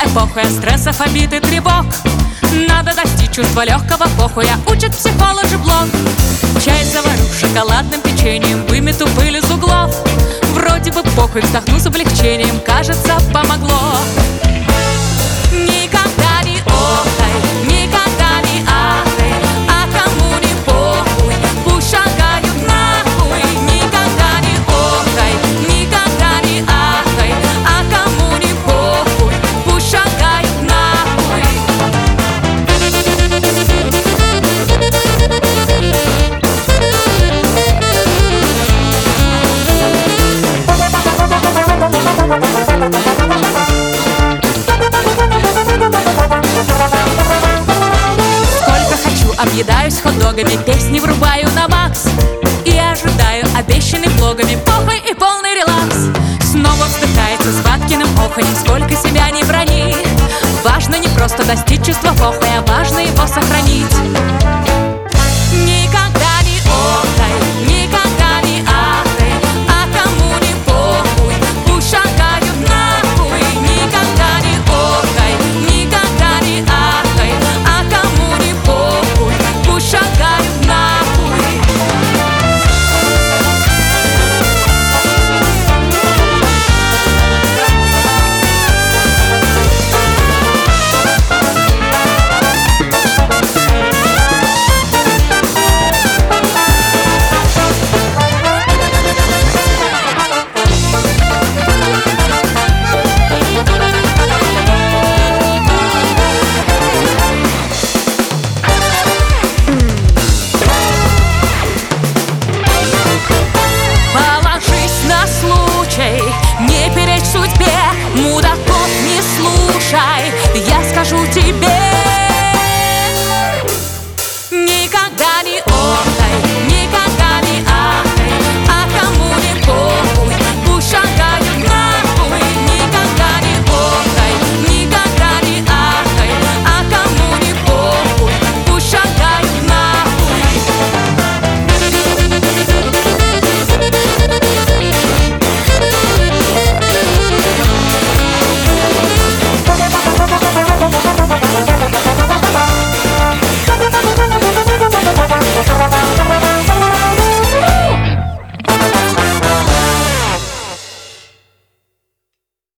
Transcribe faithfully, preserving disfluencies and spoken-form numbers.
похуя, стрессов, обид и тревог. Надо достичь чувства легкого похуя, учит психологи блог. Чай заварю шоколадным печеньем, вымету пыль из углов. Вроде бы похуй, вздохну с облегчением, кажется, помогло. Никогда не охай, никогда не ахай, а кому не похуй, пусть шагают нахуй. Никогда не охай, никогда не ахай, а кому не похуй, пусть шагают нахуй. Объедаюсь хот-догами, песни врубаю на макс и ожидаю обещанный влогами похуй и полный релакс. Снова вздыхается с Ваткиным оханем, сколько себя не брони. Важно не просто достичь чувства похуя, важно его сохранить. Никогда не охай, никогда не ахай, а кому не похуй, пусть шагают нахуй. Никогда не охай, никогда не ахай, а кому не похуй, пусть шагают нахуй. Не перечь судьбе, мудаков не слушай. Я скажу тебе